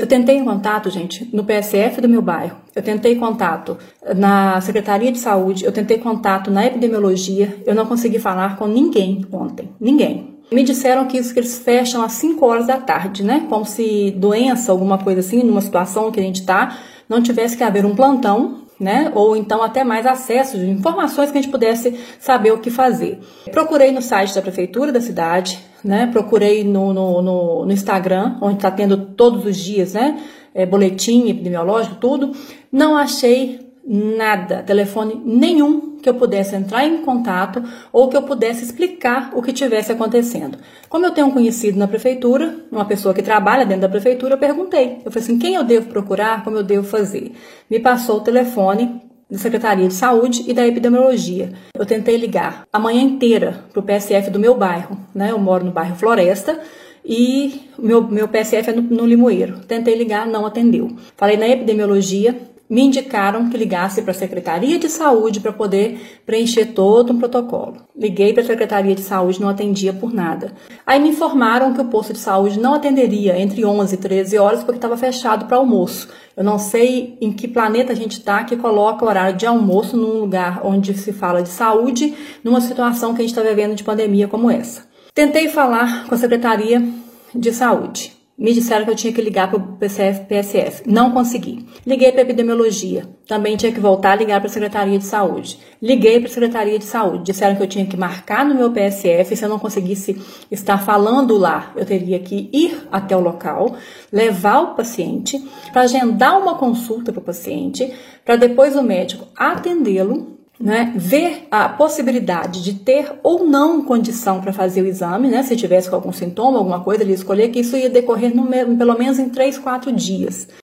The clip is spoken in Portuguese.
Eu tentei em contato, gente, no PSF do meu bairro, eu tentei contato na Secretaria de Saúde, eu tentei contato na epidemiologia, eu não consegui falar com ninguém ontem, ninguém. Me disseram que eles fecham às 5 horas da tarde, né? Como se doença, alguma coisa assim, numa situação que a gente está, não tivesse que haver um plantão, né? Ou então até mais acesso de informações que a gente pudesse saber o que fazer. Procurei no site da prefeitura da cidade, né? Procurei no Instagram, onde está tendo todos os dias, né? Boletim epidemiológico, tudo. Não achei nada, telefone nenhum que eu pudesse entrar em contato ou que eu pudesse explicar o que tivesse acontecendo. Como eu tenho um conhecido na prefeitura, uma pessoa que trabalha dentro da prefeitura, eu perguntei. Eu falei assim, quem eu devo procurar, como eu devo fazer? Me passou o telefone da Secretaria de Saúde e da Epidemiologia. Eu tentei ligar a manhã inteira para o PSF do meu bairro, né? Eu moro no bairro Floresta e meu PSF é no Limoeiro. Tentei ligar, não atendeu. Falei na Epidemiologia, me indicaram que ligasse para a Secretaria de Saúde para poder preencher todo um protocolo. Liguei para a Secretaria de Saúde, não atendia por nada. Aí me informaram que o posto de saúde não atenderia entre 11 e 13 horas porque estava fechado para almoço. Eu não sei em que planeta a gente está que coloca o horário de almoço num lugar onde se fala de saúde, numa situação que a gente está vivendo de pandemia como essa. Tentei falar com a Secretaria de Saúde. Me disseram que eu tinha que ligar para o PSF. Não consegui. Liguei para a epidemiologia. Também tinha que voltar a ligar para a Secretaria de Saúde. Liguei para a Secretaria de Saúde. Disseram que eu tinha que marcar no meu PSF. Se eu não conseguisse estar falando lá, eu teria que ir até o local, levar o paciente, para agendar uma consulta para o paciente, para depois o médico atendê-lo, né, ver a possibilidade de ter ou não condição para fazer o exame, né, se tivesse com algum sintoma, alguma coisa, ele escolher que isso ia decorrer pelo menos em 3, 4 dias.